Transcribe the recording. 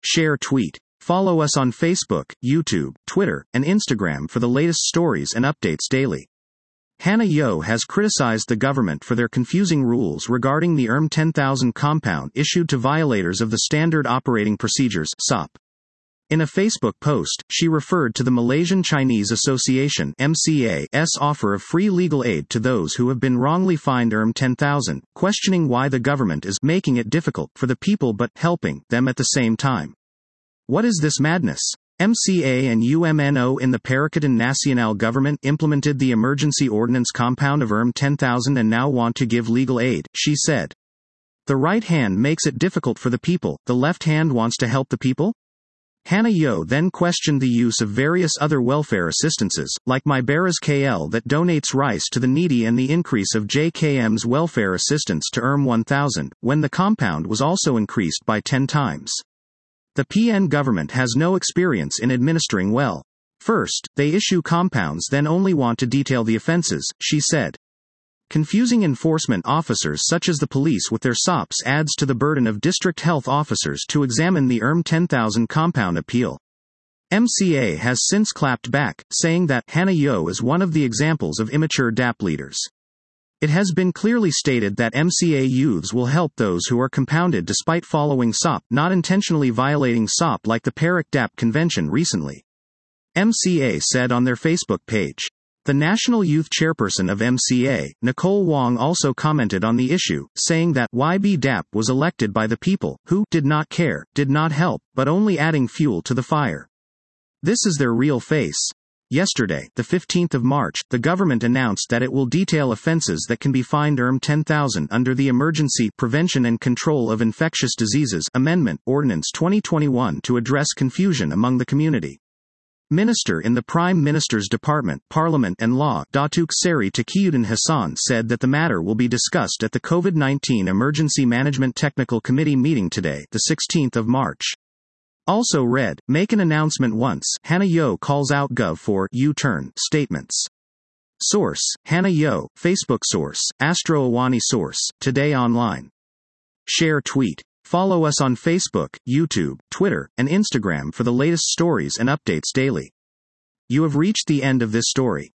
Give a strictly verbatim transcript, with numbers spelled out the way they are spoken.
Share tweet. Follow us on Facebook, YouTube, Twitter, and Instagram for the latest stories and updates daily. Hannah Yeoh has criticized the government for their confusing rules regarding the E R M ten thousand compound issued to violators of the Standard Operating Procedures (S O P). In a Facebook post, she referred to the Malaysian Chinese Association (M C A's) offer of free legal aid to those who have been wrongly fined E R M ten thousand, questioning why the government is making it difficult for the people but helping them at the same time. What is this madness? M C A and U M N O in the Perikatan Nasional government implemented the emergency ordinance compound of E R M ten thousand and now want to give legal aid, she said. The right hand makes it difficult for the people, the left hand wants to help the people? Hannah Yeoh then questioned the use of various other welfare assistances, like My Beras K L that donates rice to the needy and the increase of J K M's welfare assistance to E R M one thousand, when the compound was also increased by ten times. The P N government has no experience in administering well. First, they issue compounds then only want to detail the offenses, she said. Confusing enforcement officers such as the police with their S O Ps adds to the burden of district health officers to examine the E R M ten thousand compound appeal. M C A has since clapped back, saying that Hannah Yeoh is one of the examples of immature D A P leaders. It has been clearly stated that M C A youths will help those who are compounded despite following S O P, not intentionally violating S O P like the Perak D A P convention recently. M C A said on their Facebook page. The National Youth Chairperson of M C A, Nicole Wong, also commented on the issue, saying that Y B D A P was elected by the people, who did not care, did not help, but only adding fuel to the fire. This is their real face. Yesterday, the fifteenth of March, the government announced that it will detail offenses that can be fined E R M ten thousand under the Emergency Prevention and Control of Infectious Diseases Amendment Ordinance twenty twenty-one to address confusion among the community. Minister in the Prime Minister's Department, Parliament and Law, Datuk Seri Taqiyuddin Hassan, said that the matter will be discussed at the COVID nineteen Emergency Management Technical Committee meeting today, the sixteenth of March. Also read, make an announcement once, Hannah Yeoh calls out Gov for U-turn statements. Source, Hannah Yeoh, Facebook source, Astro Awani source, Today Online. Share tweet. Follow us on Facebook, YouTube, Twitter, and Instagram for the latest stories and updates daily. You have reached the end of this story.